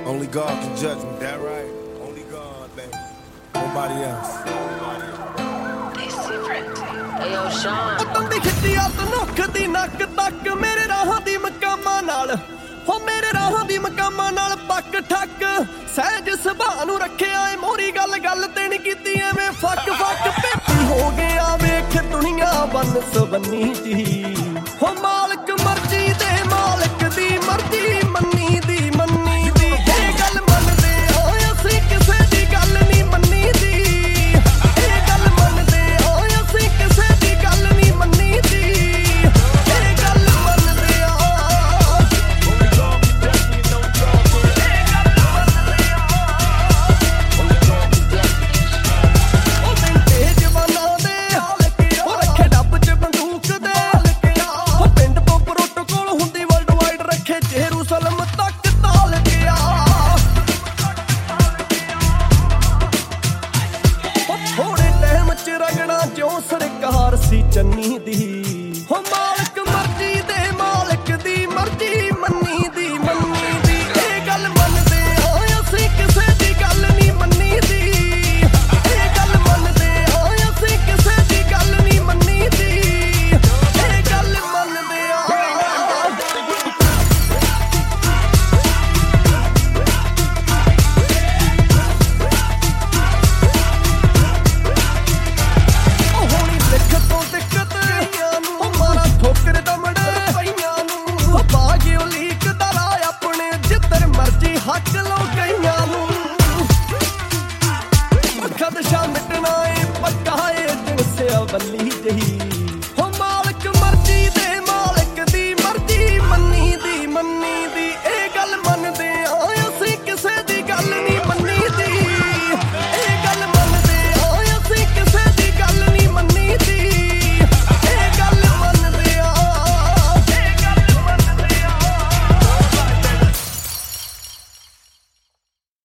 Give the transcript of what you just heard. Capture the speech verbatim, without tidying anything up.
Only God can judge me. That right? Only God, baby. Nobody else. Ayo, Sean. ਤੰਦੀ ਖਿੱਚੀ ਆ ਤਨੁੱਖ ਦੀ ਨੱਕ ਤੱਕ ਮੇਰੇ ਰਾਹਾਂ ਦੀ ਮਕਾਮਾਂ ਨਾਲ ਹੋ ਮੇਰੇ ਰਾਹਾਂ ਦੀ ਮਕਾਮਾਂ ਨਾਲ ਪੱਕ ਠੱਕ ਸਹਿਜ ਸੁਭਾਅ ਨੂੰ ਰੱਖਿਆ ਏ ਮੋਰੀ ਗੱਲ ਗੱਲ ਤੇ ਨੀ ਕੀਤੀ ਐਵੇਂ ਫੱਕ ਫੱਕ ਪੇਪੀ ਹੋ ਗਿਆ ਵੇਖ ਦੁਨੀਆ ਬੰਨ ਸਵੰਨੀ ਜੀ ਹੋ ਮਾਲਕ ਮਰਜ਼ੀ ਦੇ ਮਾਲਕ ਦੀ ਮਰਜ਼ੀ ਮੰਨੀ ਦੀ ਮੰਨੀ ਦੀ ਇਹ ਗੱਲ ਮੰਨਦੇ ਆ ਅਸੀਂ ਕਿਸੇ ਦੀ ਗੱਲ ਨਹੀਂ ਮੰਨੀ ਦੀ ਇਹ ਗੱਲ ਮੰਨਦੇ ਆ ਅਸੀਂ ਕਿਸੇ ਦੀ ਗੱਲ ਨਹੀਂ ਮੰਨੀ ਦੀ ਇਹ ਗੱਲ ਮੰਨਦੇ ਆ ਉਹ ਮਿੰਟੇ ਜਵਾਨਾਂ ਦੇ ਉਹ ਰੱਖੇ ਡੱਬ ਚ ਬੰਦੂਕ ਦੇ ਉਹ ਪਿੰਡ ਤੋਂ ਪ੍ਰੋਟੋਕੋਲ ਹੁੰਦੀ ਵਰਲਡ ਵਾਈਡ ਰੱਖੇ ਜੇਰੂਸਲਮ ਤੱਕ ਤਾਲ ਗਿਆ ਥੋੜੇ ਟਾਈਮ ਚ ਰਗੜਾ ਜਿਉਂ ਸਰਕਾਰ ਸੀ ਚੰਨੀ ਦੀ ਹੋ ਮਾਲਕ ਮਰਜ਼ੀ ਦੇ ਮਾਲਕ ਦੀ ਮਰਜ਼ੀ ਮੰਨੀ ਦੀ ਮੰਨੀ ਦੀ ਇਹ ਗੱਲ ਮੰਨਦੇ ਆ ਅਸੀਂ ਕਿਸੇ ਦੀ ਗੱਲ ਨਹੀਂ ਮੰਨੀ ਦੀ ਇਹ ਗੱਲ ਮੰਨਦੇ ਆ ਅਸੀਂ ਕਿਸੇ ਦੀ ਗੱਲ ਨਹੀਂ ਮੰਨੀ ਦੀ ਇਹ ਗੱਲ ਮੰਨਦੇ ਆ ਉਹ ਹੋਣੀ ਲਿਖ ਤੋਂ ਦਿੱਕਤ ਉਹ ਮਾਰਾ ਠੋਕਰ ਦਮੜੇ ਪਈਆਂ ਨੂੰ ਉਹ ਬਾਗਿਓ ਲੀਕ ਦਾ ਰਾਹ ਆਪਣੇ ਜਿੱਧਰ ਮਰਜੀ ਹੱਕ ਲੋ ਗਈਆਂ ਨੂੰ ਖਦਸ਼ਾ ਮਿਟਣਾ ਏ ਪੱਕਾ ਏ ਜਿਨਸਿਆ ਬੱਲੀ